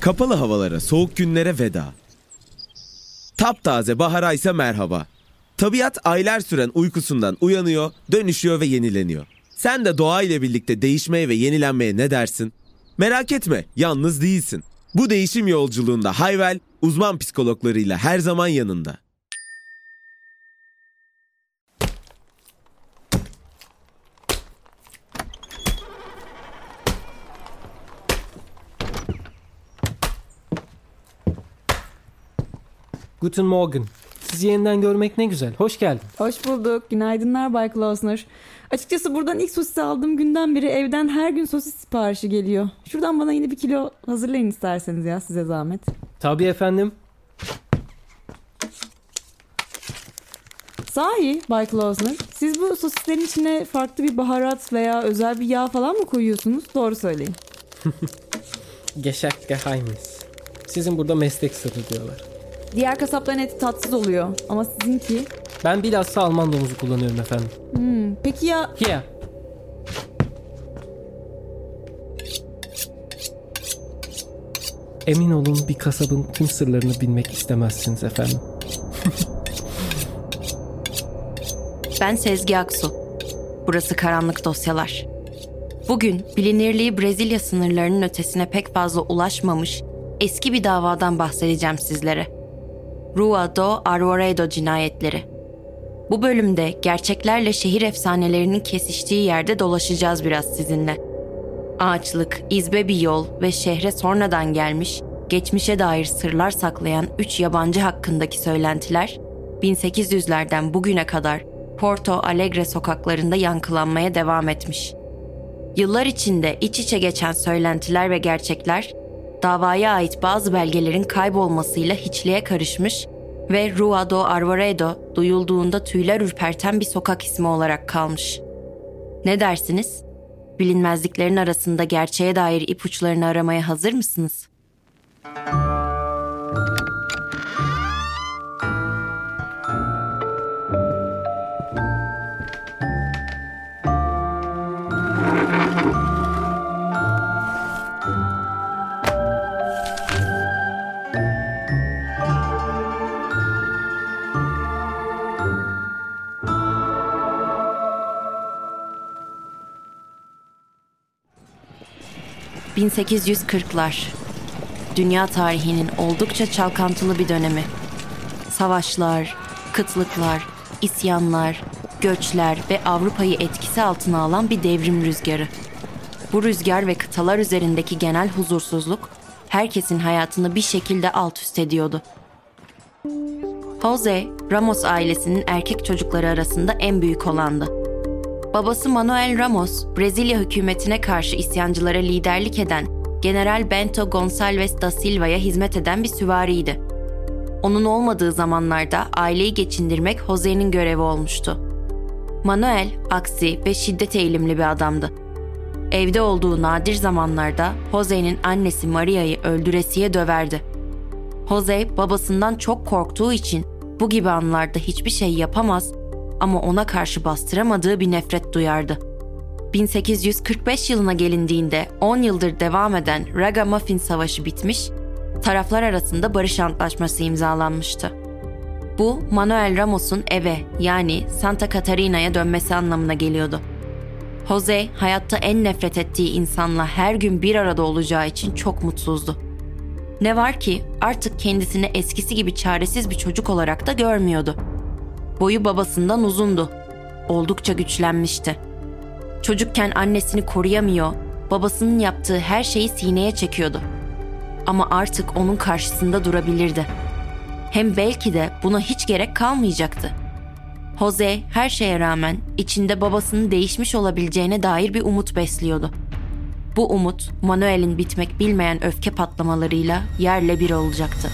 Kapalı havalara, soğuk günlere veda. Taptaze bahara ise merhaba. Tabiat aylar süren uykusundan uyanıyor, dönüşüyor ve yenileniyor. Sen de doğa ile birlikte değişmeye ve yenilenmeye ne dersin? Merak etme, yalnız değilsin. Bu değişim yolculuğunda Hayvel, uzman psikologlarıyla her zaman yanında. Guten Morgen. Sizi yeniden görmek ne güzel. Hoş geldin. Hoş bulduk. Günaydınlar Bay Klausner. Açıkçası buradan ilk sosisi aldığım günden beri evden her gün sosis siparişi geliyor. Şuradan bana yine 1 kilo hazırlayın isterseniz ya, size zahmet. Tabii efendim. Sahi Bay Klausner, siz bu sosislerin içine farklı bir baharat veya özel bir yağ falan mı koyuyorsunuz? Doğru söyleyin. Geschäft Geheimnis. Sizin burada meslek sırrı diyorlar. Diğer kasapların eti tatsız oluyor ama sizinki... Ben bilhassa Alman domuzu kullanıyorum efendim. Peki ya... Here. Emin olun bir kasabın tüm sırlarını bilmek istemezsiniz efendim. Ben Sezgi Aksu. Burası Karanlık Dosyalar. Bugün bilinirliği Brezilya sınırlarının ötesine pek fazla ulaşmamış eski bir davadan bahsedeceğim sizlere. Rua do Arvoredo cinayetleri. Bu bölümde gerçeklerle şehir efsanelerinin kesiştiği yerde dolaşacağız biraz sizinle. Ağaçlık, izbe bir yol ve şehre sonradan gelmiş, geçmişe dair sırlar saklayan 3 yabancı hakkındaki söylentiler, 1800'lerden bugüne kadar Porto Alegre sokaklarında yankılanmaya devam etmiş. Yıllar içinde iç içe geçen söylentiler ve gerçekler, davaya ait bazı belgelerin kaybolmasıyla hiçliğe karışmış ve Rua do Arvoredo duyulduğunda tüyler ürperten bir sokak ismi olarak kalmış. Ne dersiniz? Bilinmezliklerin arasında gerçeğe dair ipuçlarını aramaya hazır mısınız? ...1840'lar. Dünya tarihinin oldukça çalkantılı bir dönemi. Savaşlar, kıtlıklar, isyanlar, göçler ve Avrupa'yı etkisi altına alan bir devrim rüzgarı. Bu rüzgar ve kıtalar üzerindeki genel huzursuzluk herkesin hayatını bir şekilde alt üst ediyordu. Jose, Ramos ailesinin erkek çocukları arasında en büyük olandı. Babası Manuel Ramos, Brezilya hükümetine karşı isyancılara liderlik eden General Bento Gonçalves da Silva'ya hizmet eden bir süvariydi. Onun olmadığı zamanlarda aileyi geçindirmek Jose'nin görevi olmuştu. Manuel, aksi ve şiddet eğilimli bir adamdı. Evde olduğu nadir zamanlarda Jose'nin annesi Maria'yı öldüresiye döverdi. Jose, babasından çok korktuğu için bu gibi anlarda hiçbir şey yapamaz ama ona karşı bastıramadığı bir nefret duyardı. 1845 yılına gelindiğinde 10 yıldır devam eden Ragamuffin Savaşı bitmiş, taraflar arasında barış antlaşması imzalanmıştı. Bu, Manuel Ramos'un eve yani Santa Catarina'ya dönmesi anlamına geliyordu. Jose, hayatta en nefret ettiği insanla her gün bir arada olacağı için çok mutsuzdu. Ne var ki artık kendisini eskisi gibi çaresiz bir çocuk olarak da görmüyordu. Boyu babasından uzundu. Oldukça güçlenmişti. Çocukken annesini koruyamıyor, babasının yaptığı her şeyi sineye çekiyordu. Ama artık onun karşısında durabilirdi. Hem belki de buna hiç gerek kalmayacaktı. Jose her şeye rağmen içinde babasının değişmiş olabileceğine dair bir umut besliyordu. Bu umut Manuel'in bitmek bilmeyen öfke patlamalarıyla yerle bir olacaktı.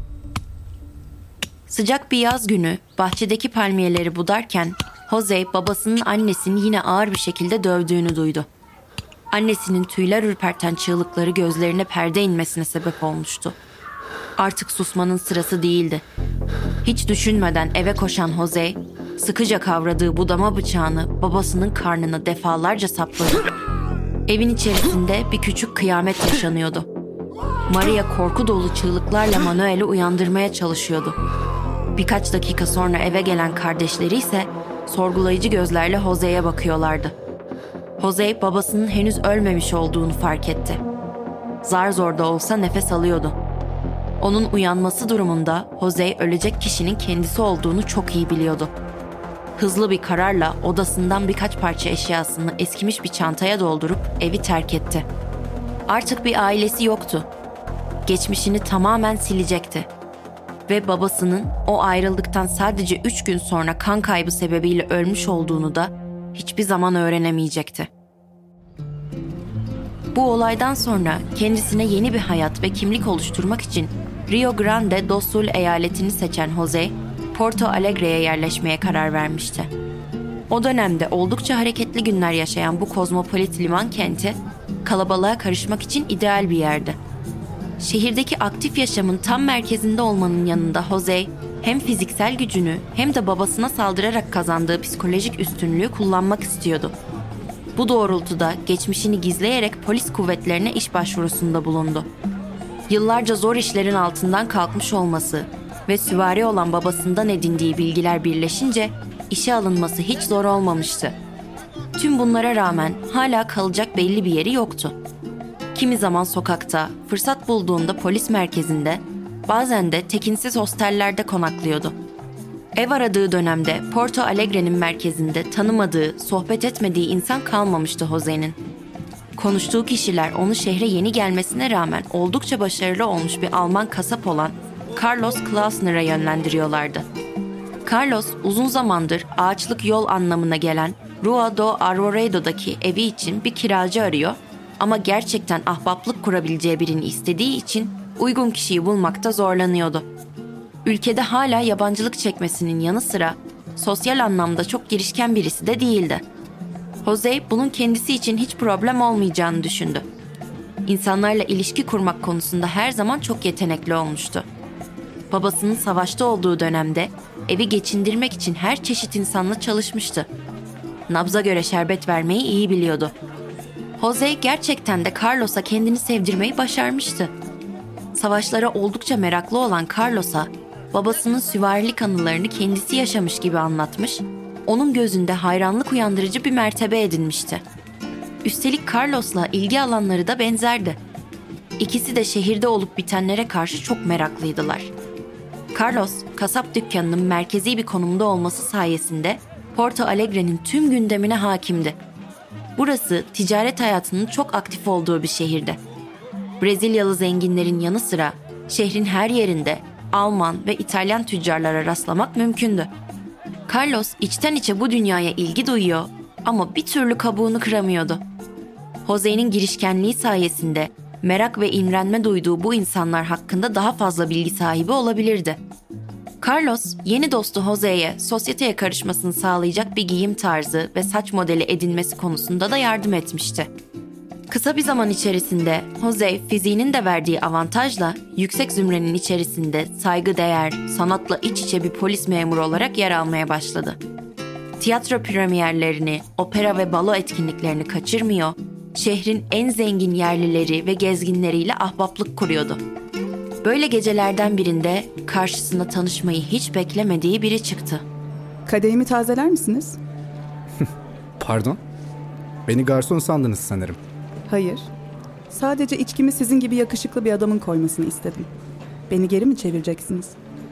Sıcak bir yaz günü bahçedeki palmiyeleri budarken Jose babasının annesini yine ağır bir şekilde dövdüğünü duydu. Annesinin tüyler ürperten çığlıkları gözlerine perde inmesine sebep olmuştu. Artık susmanın sırası değildi. Hiç düşünmeden eve koşan Jose, sıkıca kavradığı budama bıçağını babasının karnına defalarca sapladı. Evin içerisinde bir küçük kıyamet yaşanıyordu. Maria korku dolu çığlıklarla Manuel'i uyandırmaya çalışıyordu. Birkaç dakika sonra eve gelen kardeşleri ise sorgulayıcı gözlerle Jose'ye bakıyorlardı. Jose babasının henüz ölmemiş olduğunu fark etti. Zar zor da olsa nefes alıyordu. Onun uyanması durumunda Jose ölecek kişinin kendisi olduğunu çok iyi biliyordu. Hızlı bir kararla odasından birkaç parça eşyasını eskimiş bir çantaya doldurup evi terk etti. Artık bir ailesi yoktu. Geçmişini tamamen silecekti. Ve babasının o ayrıldıktan sadece 3 gün sonra kan kaybı sebebiyle ölmüş olduğunu da hiçbir zaman öğrenemeyecekti. Bu olaydan sonra kendisine yeni bir hayat ve kimlik oluşturmak için Rio Grande do Sul eyaletini seçen Jose, Porto Alegre'ye yerleşmeye karar vermişti. O dönemde oldukça hareketli günler yaşayan bu kozmopolit liman kenti, kalabalığa karışmak için ideal bir yerdi. Şehirdeki aktif yaşamın tam merkezinde olmanın yanında Jose, hem fiziksel gücünü hem de babasına saldırarak kazandığı psikolojik üstünlüğü kullanmak istiyordu. Bu doğrultuda geçmişini gizleyerek polis kuvvetlerine iş başvurusunda bulundu. Yıllarca zor işlerin altından kalkmış olması ve süvari olan babasından edindiği bilgiler birleşince işe alınması hiç zor olmamıştı. Tüm bunlara rağmen hala kalacak belli bir yeri yoktu. Kimi zaman sokakta, fırsat bulduğunda polis merkezinde, bazen de tekinsiz hostellerde konaklıyordu. Ev aradığı dönemde Porto Alegre'nin merkezinde tanımadığı, sohbet etmediği insan kalmamıştı Jose'nin. Konuştuğu kişiler onu şehre yeni gelmesine rağmen oldukça başarılı olmuş bir Alman kasap olan Carlos Klausner'a yönlendiriyorlardı. Carlos uzun zamandır ağaçlık yol anlamına gelen Rua do Arvoredo'daki evi için bir kiracı arıyor ama gerçekten ahbaplık kurabileceği birini istediği için uygun kişiyi bulmakta zorlanıyordu. Ülkede hala yabancılık çekmesinin yanı sıra sosyal anlamda çok girişken birisi de değildi. Jose bunun kendisi için hiç problem olmayacağını düşündü. İnsanlarla ilişki kurmak konusunda her zaman çok yetenekli olmuştu. Babasının savaşta olduğu dönemde evi geçindirmek için her çeşit insanla çalışmıştı. Nabza göre şerbet vermeyi iyi biliyordu. Jose gerçekten de Carlos'a kendini sevdirmeyi başarmıştı. Savaşlara oldukça meraklı olan Carlos'a babasının süvarilik anılarını kendisi yaşamış gibi anlatmış, onun gözünde hayranlık uyandırıcı bir mertebe edinmişti. Üstelik Carlos'la ilgi alanları da benzerdi. İkisi de şehirde olup bitenlere karşı çok meraklıydılar. Carlos, kasap dükkanının merkezi bir konumda olması sayesinde Porto Alegre'nin tüm gündemine hakimdi. Burası ticaret hayatının çok aktif olduğu bir şehirdi. Brezilyalı zenginlerin yanı sıra şehrin her yerinde Alman ve İtalyan tüccarlara rastlamak mümkündü. Carlos içten içe bu dünyaya ilgi duyuyor ama bir türlü kabuğunu kıramıyordu. Jose'nin girişkenliği sayesinde merak ve imrenme duyduğu bu insanlar hakkında daha fazla bilgi sahibi olabilirdi. Carlos, yeni dostu Jose'ye sosyeteye karışmasını sağlayacak bir giyim tarzı ve saç modeli edinmesi konusunda da yardım etmişti. Kısa bir zaman içerisinde Jose, fiziğinin de verdiği avantajla yüksek zümrenin içerisinde saygıdeğer, sanatla iç içe bir polis memuru olarak yer almaya başladı. Tiyatro premierlerini, opera ve balo etkinliklerini kaçırmıyor, şehrin en zengin yerlileri ve gezginleriyle ahbaplık kuruyordu. Böyle gecelerden birinde karşısına tanışmayı hiç beklemediği biri çıktı. Kadehimi tazeler misiniz? Pardon? Beni garson sandınız sanırım. Hayır. Sadece içkimi sizin gibi yakışıklı bir adamın koymasını istedim. Beni geri mi çevireceksiniz?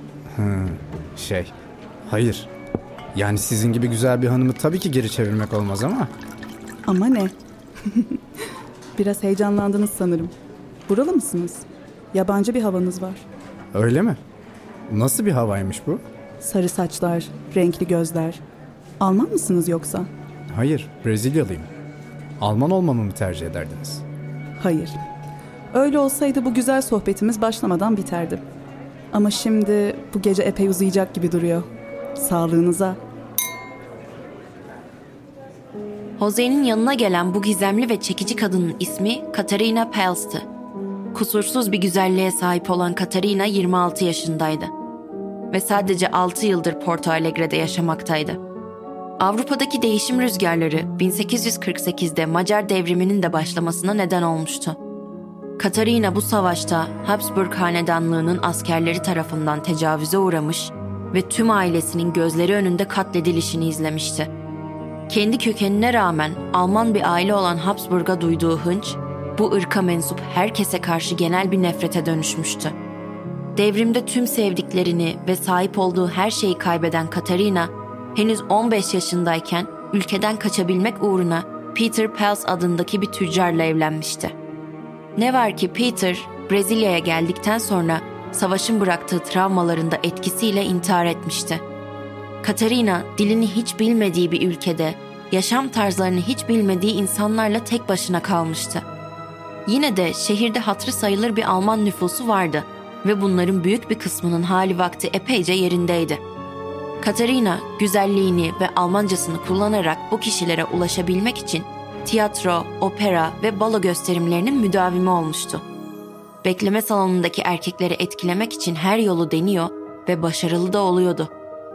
Hayır. Yani sizin gibi güzel bir hanımı tabii ki geri çevirmek olmaz ama. Ama ne? Biraz heyecanlandınız sanırım. Buralı mısınız? Yabancı bir havanız var. Öyle mi? Nasıl bir havaymış bu? Sarı saçlar, renkli gözler. Alman mısınız yoksa? Hayır, Brezilyalıyım. Alman olmamı mı tercih ederdiniz? Hayır. Öyle olsaydı bu güzel sohbetimiz başlamadan biterdi. Ama şimdi bu gece epey uzayacak gibi duruyor. Sağlığınıza. Jose'nin yanına gelen bu gizemli ve çekici kadının ismi Katarina Pels'ti. Kusursuz bir güzelliğe sahip olan Katarina 26 yaşındaydı. Ve sadece 6 yıldır Porto Alegre'de yaşamaktaydı. Avrupa'daki değişim rüzgarları 1848'de Macar devriminin de başlamasına neden olmuştu. Katarina bu savaşta Habsburg hanedanlığının askerleri tarafından tecavüze uğramış ve tüm ailesinin gözleri önünde katledilişini izlemişti. Kendi kökenine rağmen Alman bir aile olan Habsburg'a duyduğu hınç, bu ırka mensup herkese karşı genel bir nefrete dönüşmüştü. Devrimde tüm sevdiklerini ve sahip olduğu her şeyi kaybeden Katarina, henüz 15 yaşındayken ülkeden kaçabilmek uğruna Peter Pels adındaki bir tüccarla evlenmişti. Ne var ki Peter, Brezilya'ya geldikten sonra savaşın bıraktığı travmalarında etkisiyle intihar etmişti. Katarina, dilini hiç bilmediği bir ülkede, yaşam tarzlarını hiç bilmediği insanlarla tek başına kalmıştı. Yine de şehirde hatırı sayılır bir Alman nüfusu vardı ve bunların büyük bir kısmının hali vakti epeyce yerindeydi. Katarina, güzelliğini ve Almancasını kullanarak bu kişilere ulaşabilmek için tiyatro, opera ve balo gösterimlerinin müdavimi olmuştu. Bekleme salonundaki erkekleri etkilemek için her yolu deniyor ve başarılı da oluyordu.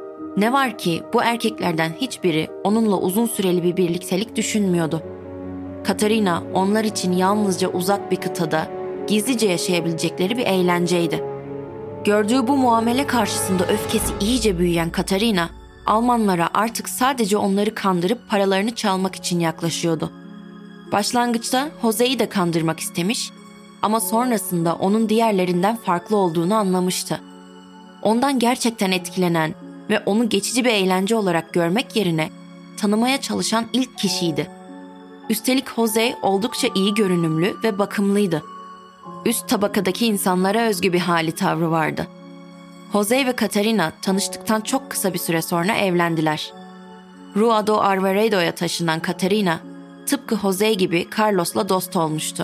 Ne var ki bu erkeklerden hiçbiri onunla uzun süreli bir birliktelik düşünmüyordu. Katarina onlar için yalnızca uzak bir kıtada gizlice yaşayabilecekleri bir eğlenceydi. Gördüğü bu muamele karşısında öfkesi iyice büyüyen Katarina, Almanlara artık sadece onları kandırıp paralarını çalmak için yaklaşıyordu. Başlangıçta Jose'yi de kandırmak istemiş ama sonrasında onun diğerlerinden farklı olduğunu anlamıştı. Ondan gerçekten etkilenen ve onu geçici bir eğlence olarak görmek yerine tanımaya çalışan ilk kişiydi. Üstelik Jose oldukça iyi görünümlü ve bakımlıydı. Üst tabakadaki insanlara özgü bir hali tavrı vardı. Jose ve Katarina tanıştıktan çok kısa bir süre sonra evlendiler. Rua do Arvoredo'ya taşınan Katarina, tıpkı Jose gibi Carlos'la dost olmuştu.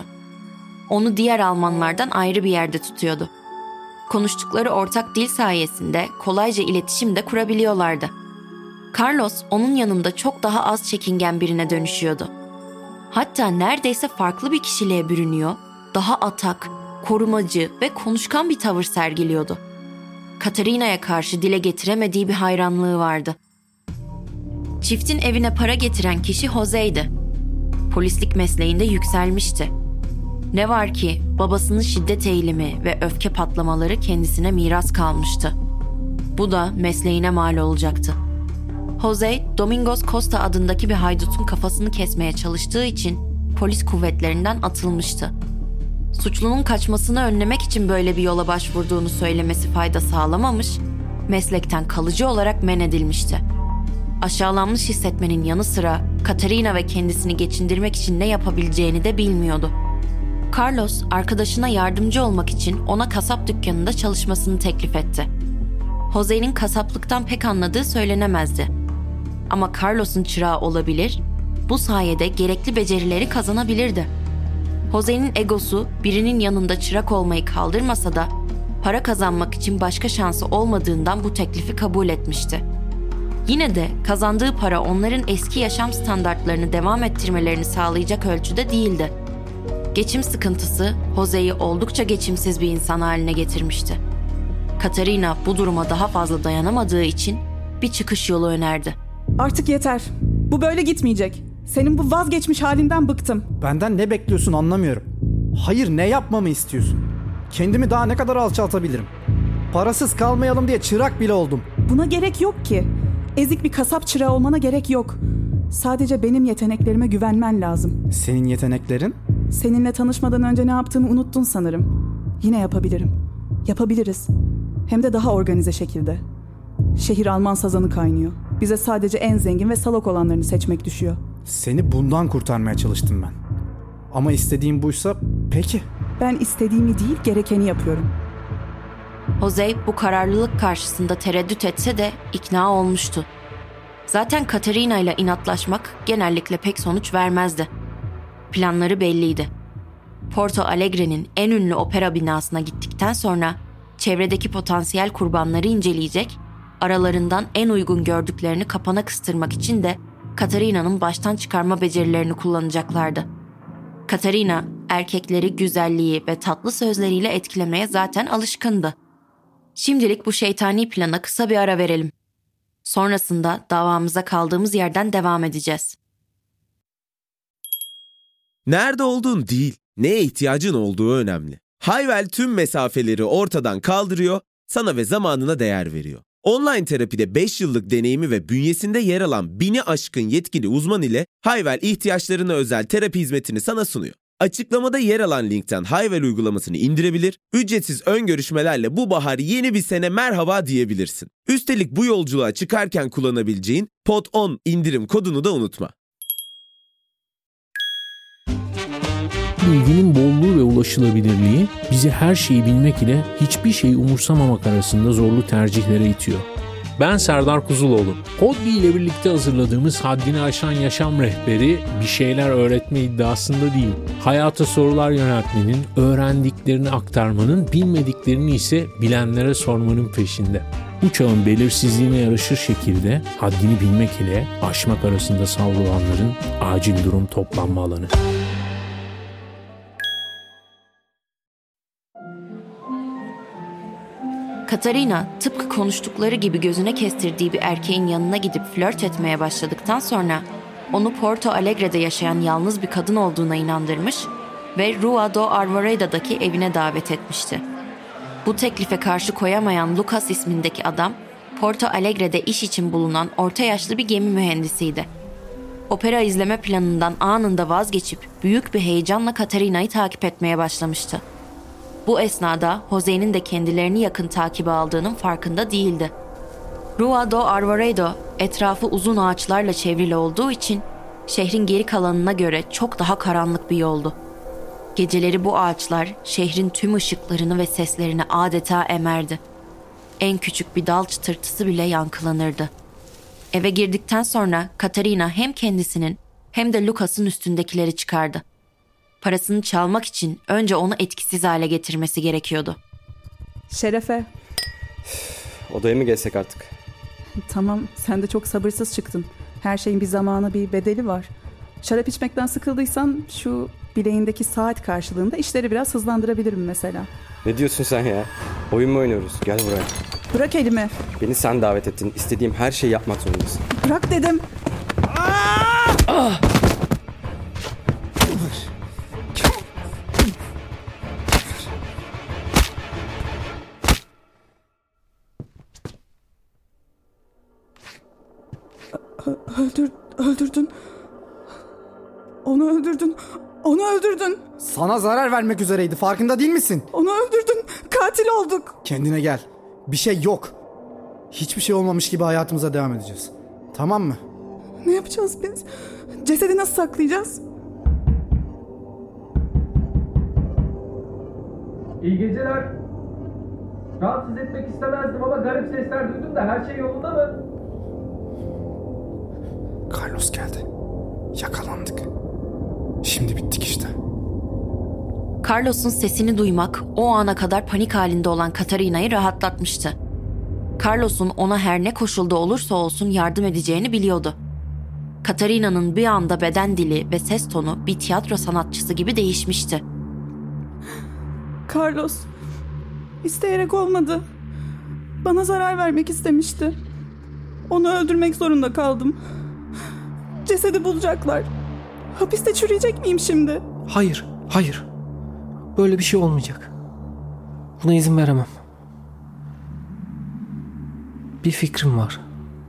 Onu diğer Almanlardan ayrı bir yerde tutuyordu. Konuştukları ortak dil sayesinde kolayca iletişim de kurabiliyorlardı. Carlos onun yanında çok daha az çekingen birine dönüşüyordu. Hatta neredeyse farklı bir kişiliğe bürünüyor, daha atak, korumacı ve konuşkan bir tavır sergiliyordu. Katarina'ya karşı dile getiremediği bir hayranlığı vardı. Çiftin evine para getiren kişi Jose'ydi. Polislik mesleğinde yükselmişti. Ne var ki babasının şiddet eğilimi ve öfke patlamaları kendisine miras kalmıştı. Bu da mesleğine mal olacaktı. Jose, Domingos Costa adındaki bir haydutun kafasını kesmeye çalıştığı için polis kuvvetlerinden atılmıştı. Suçlunun kaçmasını önlemek için böyle bir yola başvurduğunu söylemesi fayda sağlamamış, meslekten kalıcı olarak men edilmişti. Aşağılanmış hissetmenin yanı sıra Katarina ve kendisini geçindirmek için ne yapabileceğini de bilmiyordu. Carlos, arkadaşına yardımcı olmak için ona kasap dükkanında çalışmasını teklif etti. Jose'nin kasaplıktan pek anladığı söylenemezdi. Ama Carlos'un çırağı olabilir, bu sayede gerekli becerileri kazanabilirdi. Jose'nin egosu birinin yanında çırak olmayı kaldırmasa da para kazanmak için başka şansı olmadığından bu teklifi kabul etmişti. Yine de kazandığı para onların eski yaşam standartlarını devam ettirmelerini sağlayacak ölçüde değildi. Geçim sıkıntısı Jose'yi oldukça geçimsiz bir insan haline getirmişti. Katarina bu duruma daha fazla dayanamadığı için bir çıkış yolu önerdi. Artık yeter. Bu böyle gitmeyecek. Senin bu vazgeçmiş halinden bıktım. Benden ne bekliyorsun anlamıyorum. Hayır, ne yapmamı istiyorsun? Kendimi daha ne kadar alçaltabilirim? Parasız kalmayalım diye çırak bile oldum. Buna gerek yok ki. Ezik bir kasap çırağı olmana gerek yok. Sadece benim yeteneklerime güvenmen lazım. Senin yeteneklerin? Seninle tanışmadan önce ne yaptığımı unuttun sanırım. Yine yapabilirim. Yapabiliriz. Hem de daha organize şekilde. Şehir Alman sazanı kaynıyor. Bize sadece en zengin ve salak olanlarını seçmek düşüyor. Seni bundan kurtarmaya çalıştım ben. Ama istediğim buysa peki. Ben istediğimi değil, gerekeni yapıyorum. Jose bu kararlılık karşısında tereddüt etse de ikna olmuştu. Zaten Katarina ile inatlaşmak genellikle pek sonuç vermezdi. Planları belliydi. Porto Alegre'nin en ünlü opera binasına gittikten sonra çevredeki potansiyel kurbanları inceleyecek, aralarından en uygun gördüklerini kapana kıstırmak için de Katarina'nın baştan çıkarma becerilerini kullanacaklardı. Katarina, erkekleri güzelliği ve tatlı sözleriyle etkilemeye zaten alışkındı. Şimdilik bu şeytani plana kısa bir ara verelim. Sonrasında davamıza kaldığımız yerden devam edeceğiz. Nerede olduğun değil, neye ihtiyacın olduğu önemli. Hayvel tüm mesafeleri ortadan kaldırıyor, sana ve zamanına değer veriyor. Online terapide 5 yıllık deneyimi ve bünyesinde yer alan 1000'i aşkın yetkili uzman ile Hayvel ihtiyaçlarına özel terapi hizmetini sana sunuyor. Açıklamada yer alan linkten Hayvel uygulamasını indirebilir, ücretsiz ön görüşmelerle bu bahar yeni bir sene merhaba diyebilirsin. Üstelik bu yolculuğa çıkarken kullanabileceğin POD10 indirim kodunu da unutma. Bilginin bolluğu ve ulaşılabilirliği bizi her şeyi bilmek ile hiçbir şeyi umursamamak arasında zorlu tercihlere itiyor. Ben Serdar Kuzuloğlu. Podbi ile birlikte hazırladığımız Haddini Aşan Yaşam Rehberi bir şeyler öğretme iddiasında değil. Hayata sorular yöneltmenin, öğrendiklerini aktarmanın, bilmediklerini ise bilenlere sormanın peşinde. Bu çağın belirsizliğine yaraşır şekilde haddini bilmek ile aşmak arasında savrulanların acil durum toplanma alanı. Katarina tıpkı konuştukları gibi gözüne kestirdiği bir erkeğin yanına gidip flört etmeye başladıktan sonra onu Porto Alegre'de yaşayan yalnız bir kadın olduğuna inandırmış ve Rua do Arvoredo'daki evine davet etmişti. Bu teklife karşı koyamayan Lucas ismindeki adam, Porto Alegre'de iş için bulunan orta yaşlı bir gemi mühendisiydi. Opera izleme planından anında vazgeçip büyük bir heyecanla Katarina'yı takip etmeye başlamıştı. Bu esnada José'nin de kendilerini yakın takibe aldığının farkında değildi. Rua do Arvoredo etrafı uzun ağaçlarla çevrili olduğu için şehrin geri kalanına göre çok daha karanlık bir yoldu. Geceleri bu ağaçlar şehrin tüm ışıklarını ve seslerini adeta emerdi. En küçük bir dal çıtırtısı bile yankılanırdı. Eve girdikten sonra Katarina hem kendisinin hem de Lucas'ın üstündekileri çıkardı. Parasını çalmak için önce onu etkisiz hale getirmesi gerekiyordu. Şerefe. Odaya mı geçsek artık? Tamam, sen de çok sabırsız çıktın. Her şeyin bir zamanı, bir bedeli var. Şarap içmekten sıkıldıysan şu bileğindeki saat karşılığında işleri biraz hızlandırabilirim mesela. Ne diyorsun sen ya? Oyun mu oynuyoruz? Gel buraya. Bırak elimi. Beni sen davet ettin. İstediğim her şeyi yapmak zorundasın. Bırak dedim. Öldürdün. Onu öldürdün. Onu öldürdün. Sana zarar vermek üzereydi, farkında değil misin? Onu öldürdün. Katil olduk. Kendine gel. Bir şey yok. Hiçbir şey olmamış gibi hayatımıza devam edeceğiz. Tamam mı? Ne yapacağız biz? Cesedi nasıl saklayacağız? İyi geceler. Rahatsız etmek istemezdim ama garip sesler duydum da her şey yolunda mı? Carlos geldi. Yakalandık. Şimdi bittik işte. Carlos'un sesini duymak o ana kadar panik halinde olan Katarina'yı rahatlatmıştı. Carlos'un ona her ne koşulda olursa olsun yardım edeceğini biliyordu. Katarina'nın bir anda beden dili ve ses tonu bir tiyatro sanatçısı gibi değişmişti. Carlos isteyerek olmadı. Bana zarar vermek istemişti. Onu öldürmek zorunda kaldım. Cesedi bulacaklar. Hapiste çürüyecek miyim şimdi? Hayır. Böyle bir şey olmayacak. Buna izin veremem. Bir fikrim var.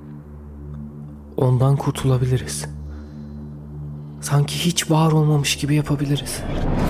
Ondan kurtulabiliriz. Sanki hiç var olmamış gibi yapabiliriz.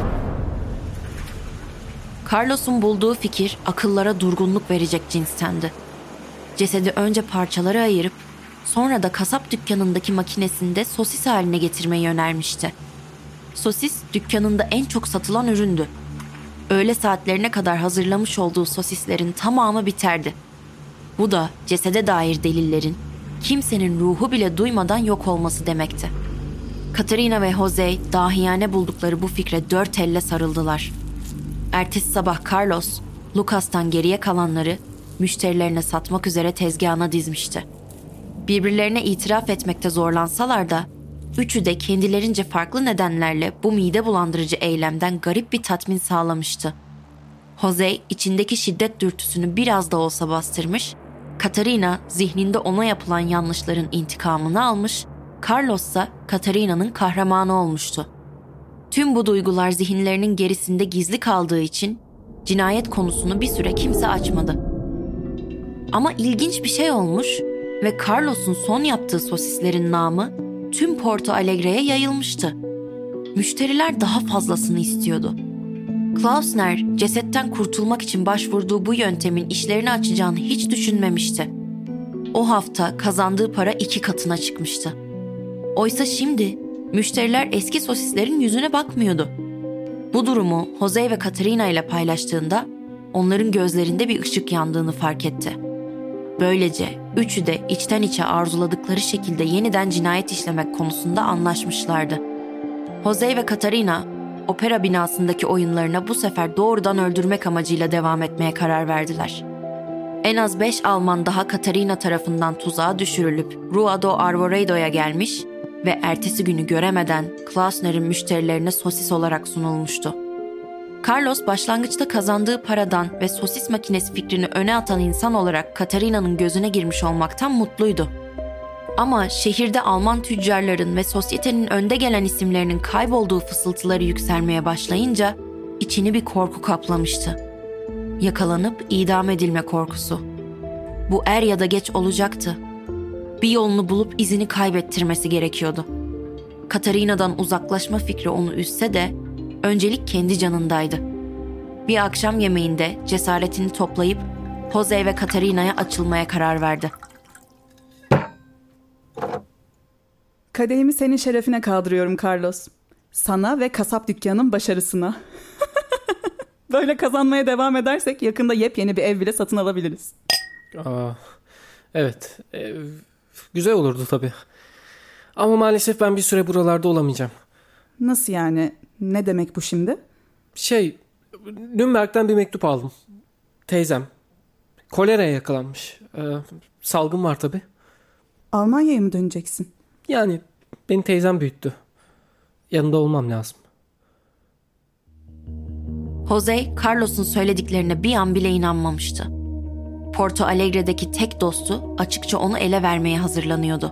Carlos'un bulduğu fikir akıllara durgunluk verecek cinstendi. Cesedi önce parçalara ayırıp sonra da kasap dükkanındaki makinesinde sosis haline getirmeyi önermişti. Sosis dükkanında en çok satılan üründü. Öğle saatlerine kadar hazırlamış olduğu sosislerin tamamı biterdi. Bu da cesede dair delillerin kimsenin ruhu bile duymadan yok olması demekti. Katarina ve José dahiyane buldukları bu fikre dört elle sarıldılar. Ertesi sabah Carlos, Lucas'tan geriye kalanları müşterilerine satmak üzere tezgahına dizmişti. Birbirlerine itiraf etmekte zorlansalar da üçü de kendilerince farklı nedenlerle bu mide bulandırıcı eylemden garip bir tatmin sağlamıştı. José içindeki şiddet dürtüsünü biraz da olsa bastırmış, Katarina zihninde ona yapılan yanlışların intikamını almış, Carlos ise Katarina'nın kahramanı olmuştu. Tüm bu duygular zihinlerinin gerisinde gizli kaldığı için cinayet konusunu bir süre kimse açmadı. Ama ilginç bir şey olmuş ve Carlos'un son yaptığı sosislerin namı tüm Porto Alegre'ye yayılmıştı. Müşteriler daha fazlasını istiyordu. Klausner, cesetten kurtulmak için başvurduğu bu yöntemin işlerini açacağını hiç düşünmemişti. O hafta kazandığı para 2 katına çıkmıştı. Oysa şimdi müşteriler eski sosislerin yüzüne bakmıyordu. Bu durumu Jose ve Katerina ile paylaştığında onların gözlerinde bir ışık yandığını fark etti. Böylece üçü de içten içe arzuladıkları şekilde yeniden cinayet işlemek konusunda anlaşmışlardı. Jose ve Katerina, opera binasındaki oyunlarına bu sefer doğrudan öldürmek amacıyla devam etmeye karar verdiler. En az 5 Alman daha Katerina tarafından tuzağa düşürülüp Rua do Arvoredo'ya gelmiş ve ertesi günü göremeden Klausner'in müşterilerine sosis olarak sunulmuştu. Carlos başlangıçta kazandığı paradan ve sosis makinesi fikrini öne atan insan olarak Katarina'nın gözüne girmiş olmaktan mutluydu. Ama şehirde Alman tüccarların ve sosyetenin önde gelen isimlerinin kaybolduğu fısıltıları yükselmeye başlayınca içini bir korku kaplamıştı. Yakalanıp idam edilme korkusu. Bu er ya da geç olacaktı. Bir yolunu bulup izini kaybettirmesi gerekiyordu. Katarina'dan uzaklaşma fikri onu üzse de öncelik kendi canındaydı. Bir akşam yemeğinde cesaretini toplayıp Jose ve Katarina'ya açılmaya karar verdi. Kadehimi senin şerefine kaldırıyorum Carlos. Sana ve kasap dükkanının başarısına. Böyle kazanmaya devam edersek yakında yepyeni bir ev bile satın alabiliriz. Evet. Güzel olurdu tabii. Ama maalesef ben bir süre buralarda olamayacağım. Nasıl yani? Ne demek bu şimdi? Nürnberg'den bir mektup aldım. Teyzem. Koleraya yakalanmış. Salgın var tabii. Almanya'ya mı döneceksin? Yani beni teyzem büyüttü. Yanında olmam lazım. Jose, Carlos'un söylediklerine bir an bile inanmamıştı. Porto Alegre'deki tek dostu açıkça onu ele vermeye hazırlanıyordu.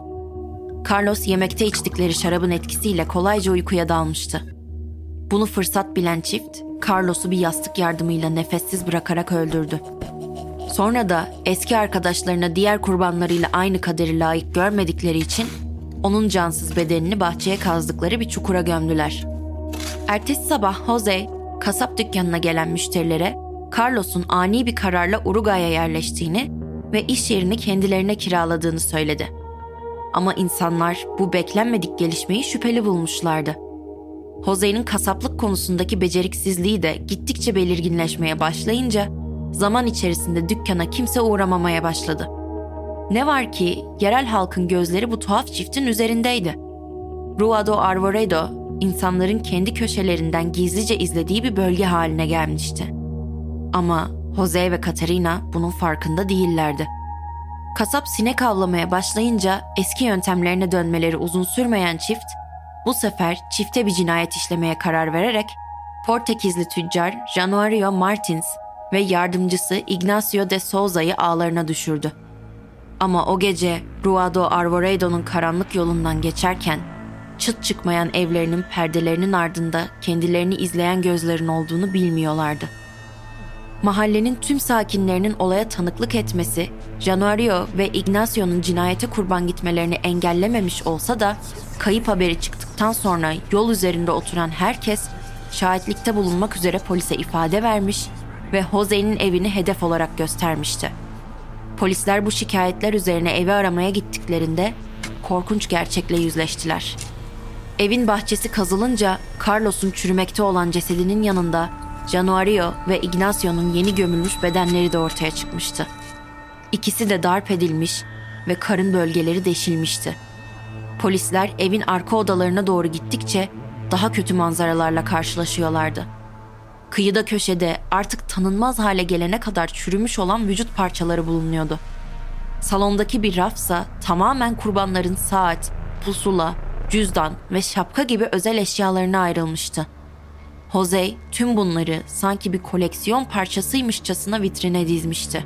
Carlos yemekte içtikleri şarabın etkisiyle kolayca uykuya dalmıştı. Bunu fırsat bilen çift, Carlos'u bir yastık yardımıyla nefessiz bırakarak öldürdü. Sonra da eski arkadaşlarına diğer kurbanlarıyla aynı kaderi layık görmedikleri için onun cansız bedenini bahçeye kazdıkları bir çukura gömdüler. Ertesi sabah Jose, kasap dükkanına gelen müşterilere Carlos'un ani bir kararla Uruguay'a yerleştiğini ve iş yerini kendilerine kiraladığını söyledi. Ama insanlar bu beklenmedik gelişmeyi şüpheli bulmuşlardı. Jose'nin kasaplık konusundaki beceriksizliği de gittikçe belirginleşmeye başlayınca zaman içerisinde dükkana kimse uğramamaya başladı. Ne var ki yerel halkın gözleri bu tuhaf çiftin üzerindeydi. Rua do Arvoredo, insanların kendi köşelerinden gizlice izlediği bir bölge haline gelmişti. Ama Jose ve Katerina bunun farkında değillerdi. Kasap sinek avlamaya başlayınca eski yöntemlerine dönmeleri uzun sürmeyen çift, bu sefer çifte bir cinayet işlemeye karar vererek Portekizli tüccar Januario Martins ve yardımcısı Ignacio de Souza'yı ağlarına düşürdü. Ama o gece Rua do Arvoredo'nun karanlık yolundan geçerken çıt çıkmayan evlerinin perdelerinin ardında kendilerini izleyen gözlerin olduğunu bilmiyorlardı. Mahallenin tüm sakinlerinin olaya tanıklık etmesi, Januario ve Ignacio'nun cinayete kurban gitmelerini engellememiş olsa da kayıp haberi çıktıktan sonra yol üzerinde oturan herkes şahitlikte bulunmak üzere polise ifade vermiş ve Jose'nin evini hedef olarak göstermişti. Polisler bu şikayetler üzerine evi aramaya gittiklerinde korkunç gerçekle yüzleştiler. Evin bahçesi kazılınca Carlos'un çürümekte olan cesedinin yanında Januario ve Ignacio'nun yeni gömülmüş bedenleri de ortaya çıkmıştı. İkisi de darp edilmiş ve karın bölgeleri deşilmişti. Polisler evin arka odalarına doğru gittikçe daha kötü manzaralarla karşılaşıyorlardı. Kıyıda köşede artık tanınmaz hale gelene kadar çürümüş olan vücut parçaları bulunuyordu. Salondaki bir rafsa tamamen kurbanların saat, pusula, cüzdan ve şapka gibi özel eşyalarına ayrılmıştı. Jose tüm bunları sanki bir koleksiyon parçasıymışçasına vitrine dizmişti.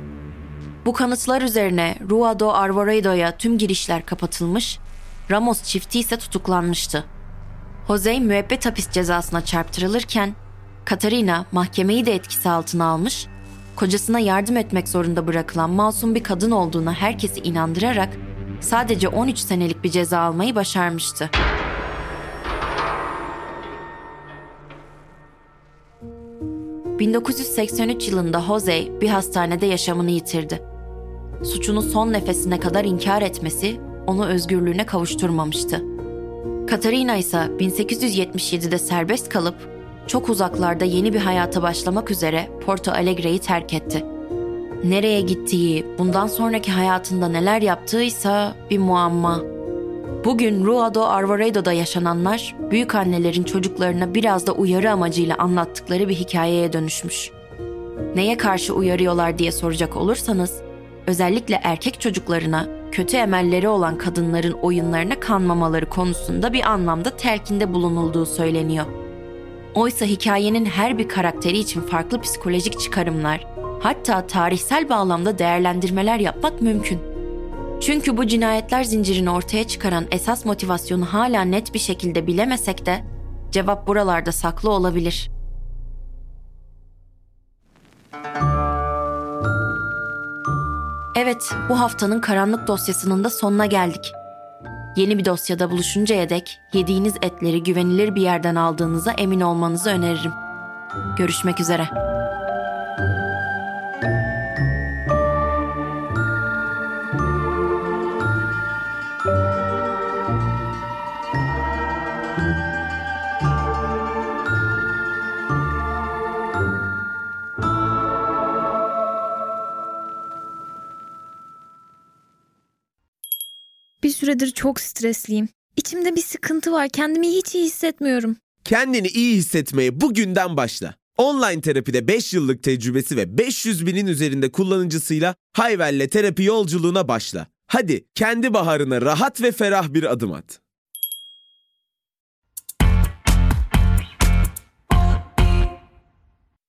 Bu kanıtlar üzerine Rua do Arvoredo'ya tüm girişler kapatılmış, Ramos çifti ise tutuklanmıştı. Jose müebbet hapis cezasına çarptırılırken Katarina mahkemeyi de etkisi altına almış, kocasına yardım etmek zorunda bırakılan masum bir kadın olduğuna herkesi inandırarak sadece 13 senelik bir ceza almayı başarmıştı. ...1983 yılında Jose bir hastanede yaşamını yitirdi. Suçunu son nefesine kadar inkar etmesi onu özgürlüğüne kavuşturmamıştı. Katarina ise 1877'de serbest kalıp çok uzaklarda yeni bir hayata başlamak üzere Porto Alegre'yi terk etti. Nereye gittiği, bundan sonraki hayatında neler yaptığıysa bir muamma. Bugün Rua do Arvoredo'da yaşananlar, büyükannelerin çocuklarına biraz da uyarı amacıyla anlattıkları bir hikayeye dönüşmüş. Neye karşı uyarıyorlar diye soracak olursanız, özellikle erkek çocuklarına kötü emelleri olan kadınların oyunlarına kanmamaları konusunda bir anlamda telkinde bulunulduğu söyleniyor. Oysa hikayenin her bir karakteri için farklı psikolojik çıkarımlar, hatta tarihsel bağlamda değerlendirmeler yapmak mümkün. Çünkü bu cinayetler zincirini ortaya çıkaran esas motivasyonu hala net bir şekilde bilemesek de cevap buralarda saklı olabilir. Evet, bu haftanın karanlık dosyasının da sonuna geldik. Yeni bir dosyada buluşuncaya dek yediğiniz etleri güvenilir bir yerden aldığınıza emin olmanızı öneririm. Görüşmek üzere. Bir süredir çok stresliyim. İçimde bir sıkıntı var. Kendimi hiç iyi hissetmiyorum. Kendini iyi hissetmeye bugünden başla. Online terapide 5 yıllık tecrübesi ve 500 binin üzerinde kullanıcısıyla Hayvel'le terapi yolculuğuna başla. Hadi kendi baharına rahat ve ferah bir adım at.